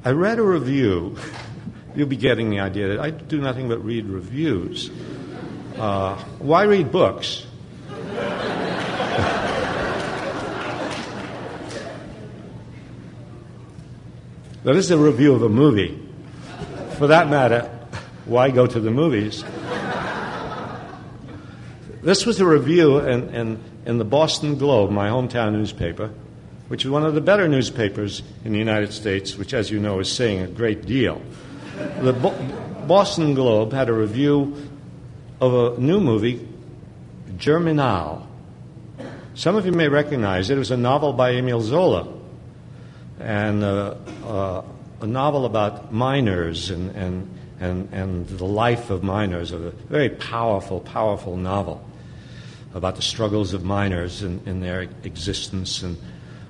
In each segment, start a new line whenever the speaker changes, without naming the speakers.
I read a review. You'll be getting the idea that I do nothing but read reviews. Why read books? Now, this is a review of a movie. For that matter, why go to the movies? This was a review in the Boston Globe, my hometown newspaper, which is one of the better newspapers in the United States, which, as you know, is saying a great deal. The Boston Globe had a review of a new movie, Germinal. Some of you may recognize it. It was a novel by Emile Zola, and a novel about miners and the life of miners, a very powerful, powerful novel about the struggles of miners in their existence. And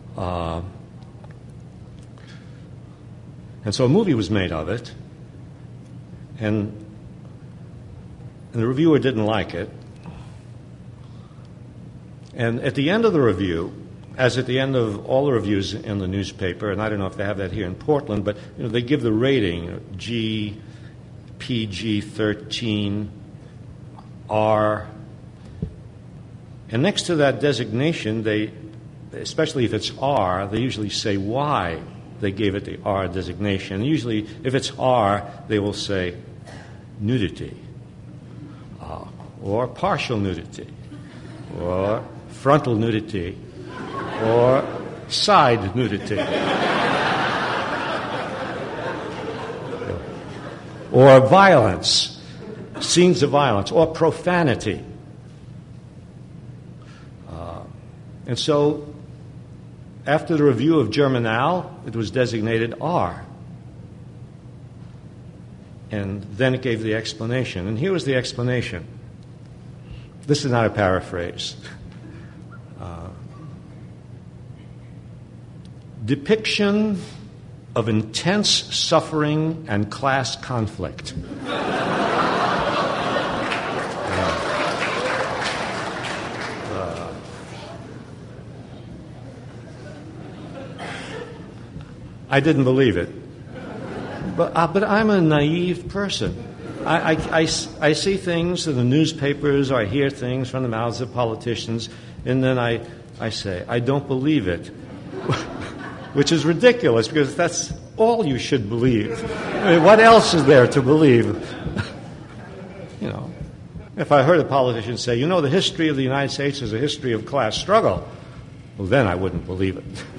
so a movie was made of it, and the reviewer didn't like it. And at the end of the review, as at the end of all the reviews in the newspaper, and I don't know if they have that here in Portland, but they give the rating, G, PG-13, R. And next to that designation, especially if it's R, they usually say why they gave it the R designation. Usually, if it's R, they will say nudity, or partial nudity, or frontal nudity, or side nudity, or violence, scenes of violence, or profanity. And so, after the review of Germinal, it was designated R. And then it gave the explanation. And here was the explanation. This is not a paraphrase. Depiction of intense suffering and class conflict. I didn't believe it. But I'm a naive person. I see things in the newspapers, or I hear things from the mouths of politicians, and then I say, I don't believe it. Which is ridiculous, because that's all you should believe. I mean, what else is there to believe? If I heard a politician say, the history of the United States is a history of class struggle, well, then I wouldn't believe it.